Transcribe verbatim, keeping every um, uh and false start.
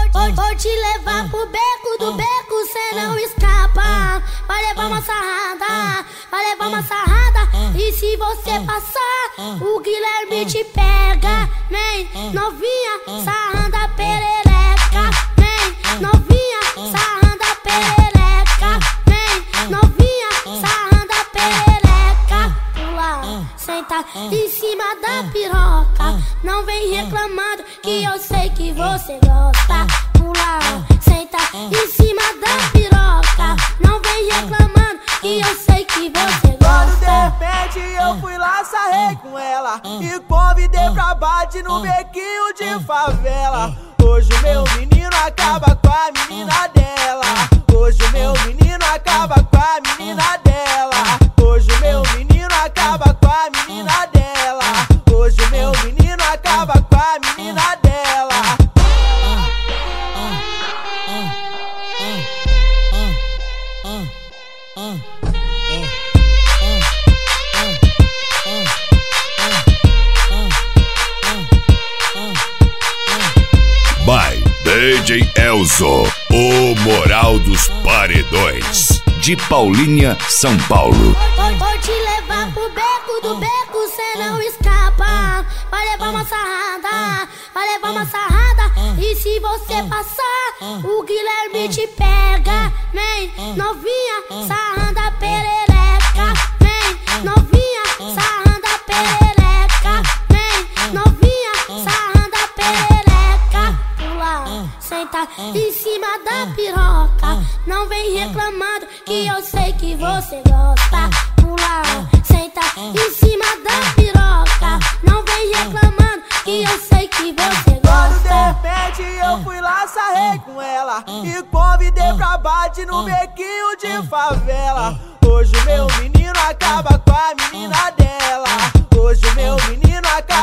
vou, vou te levar pro beco do beco, cê não escapa. Vai levar uma sarrada, vai levar uma sarrada. E se você passar, o Guilherme te pega. Vem, novinha, sarranda perereca. Vem, novinha, sarranda perereca. Vem, novinha, sarranda perereca. Pula, senta em cima da piroca. Não vem reclamando que eu sei que você gosta. Pula, senta em cima da piroca. Não vem reclamando que eu sei que você gosta. Quando de repente eu fui lá, sarrei com ela e convidei pra bate no bequinho de favela. Hoje o meu menino acaba com a menina dela. Hoje o meu menino acaba com a menina dela. Hoje o meu menino acaba com a menina dela. Hoje o meu menino acaba com a menina dela. By D J Elzo, o Moral dos Paredões, de Paulínia, São Paulo. Vou, vou te levar pro beco do beco, cê não escapa. Vai levar uma sarrada, vai levar uma sarrada. E se você passar, o Guilherme te pega. Vem, novinha, sarranda perereca. Vem, novinha, sarranda perereca. Vem, novinha, sarranda perereca. Pula, senta em cima da piroca. Não vem reclamando que eu sei que você gosta. Pula, senta em cima da piroca. Não vem reclamando que eu sei que você gosta. Quando de repente eu fui lá, sarrei com ela e convidei pra bate no bequinho de favela. Hoje o meu menino acaba com a menina dela. Hoje o meu menino acaba